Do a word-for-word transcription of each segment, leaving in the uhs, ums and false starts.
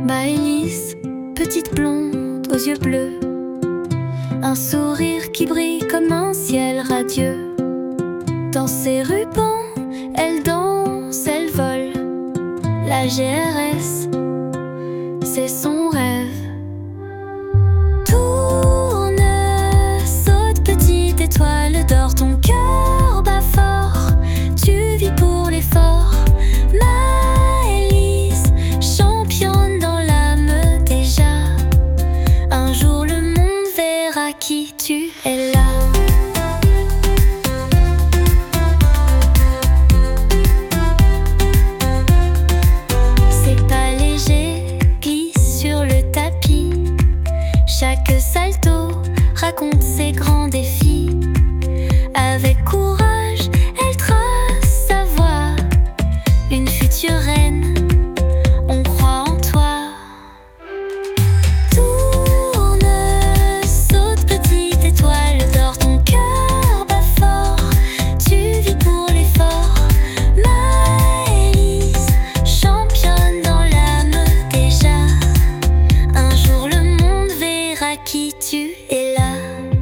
Maëlys, petite blonde aux yeux bleus, un sourire qui brille comme un ciel radieux. Dans ses rubans, elle danse, elle vole. La G R S, c'est son rêve. Tourne, saute, petite étoile d'or, ton cœur bat fort. Tu vis pour l'effort. Maëlys, championne dans l'âme déjà. Un jour le monde verra qui tu es là. Chaque salto raconte ses grands défis. Avec courage, elle trace sa voie. Une future reine, on croit en toi. Tourne, saute, petite étoile d'or, ton cœur bat fort. Tu vis pour l'effort. Maëlys, championne dans l'âme déjà. Un jour le monde verra qui tu es là.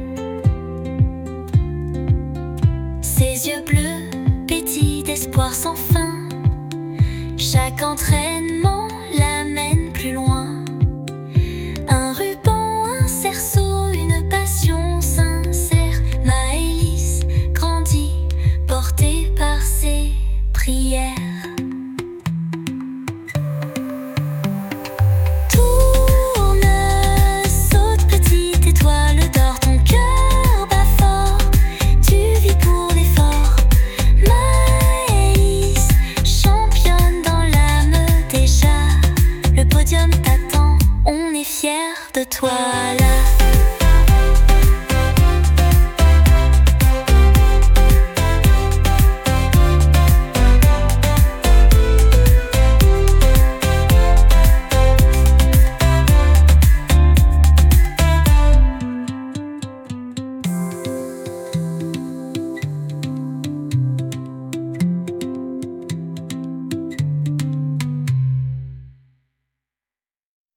Ses yeux bleus pétillent d'espoir sans fin. Chaque entraînement l'amène plus loin. Un ruban, un cerceau, une passion sincère. Maëlys grandit, portée par ses prières.